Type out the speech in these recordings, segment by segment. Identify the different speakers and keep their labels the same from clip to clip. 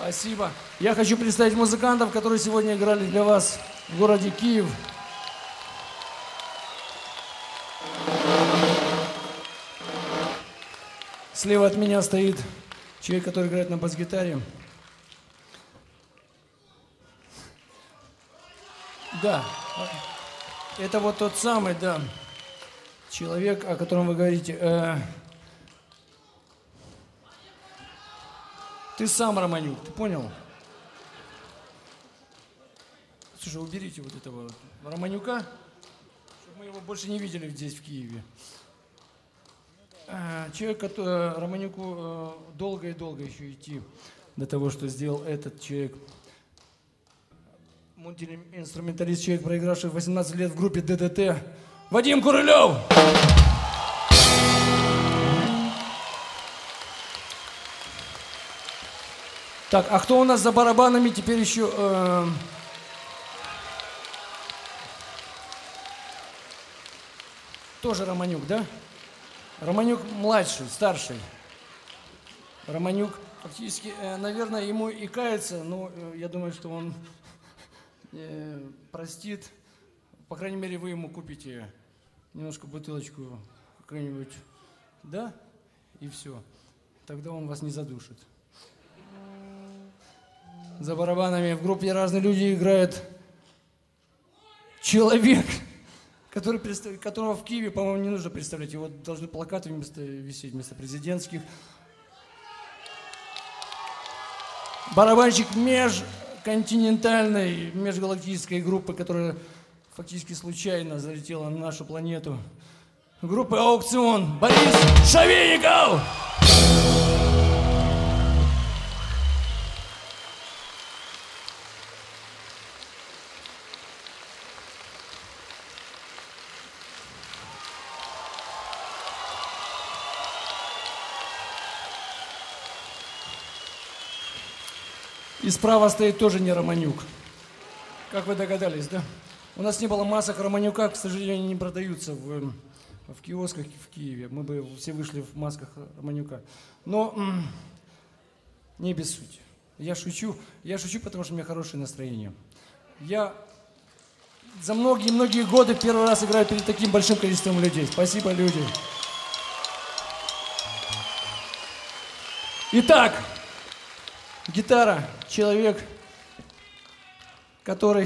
Speaker 1: Спасибо. Я хочу представить музыкантов, которые сегодня играли для вас в городе Киев. Слева от меня стоит человек, который играет на бас-гитаре. Да, это вот тот самый, да, человек, о котором вы говорите. Ты сам, Романюк, ты понял? Слушай, уберите вот этого Романюка, чтобы мы его больше не видели здесь, в Киеве. Человек, который, Романюку долго и долго еще идти до того, что сделал этот человек. Мультиинструменталист, человек, проигравший 18 лет в группе ДДТ, Вадим Курылев! Так, а кто у нас за барабанами теперь еще? Тоже Романюк, да? Романюк младший, старший. Романюк фактически, наверное, ему и кается, но я думаю, что он простит. По крайней мере, вы ему купите немножко бутылочку какую-нибудь, да? И все. Тогда он вас не задушит. За барабанами в группе разные люди играют. Человек, которого в Киеве, по-моему, не нужно представлять. Его должны плакаты висеть вместо президентских. Барабанщик межконтинентальной, межгалактической группы, которая фактически случайно залетела на нашу планету. Группа «Аукцион». Борис Шавейников! И справа стоит тоже не Романюк. Как вы догадались, да? У нас не было масок Романюка, к сожалению, не продаются в киосках в Киеве. Мы бы все вышли в масках Романюка. Но не без сути. Я шучу, потому что у меня хорошее настроение. Я за многие-многие годы первый раз играю перед таким большим количеством людей. Спасибо, люди. Итак, гитара, человек, который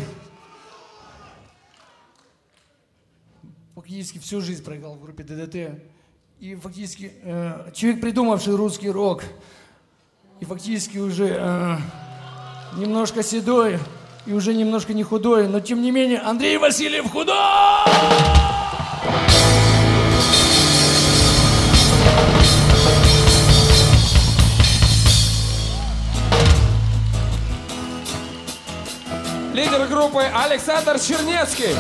Speaker 1: фактически всю жизнь проиграл в группе ДДТ. И фактически человек, придумавший русский рок. И фактически уже немножко седой и уже немножко не худой. Но тем не менее, Андрей Васильев худой!
Speaker 2: Лидер группы Александр Чернецкий.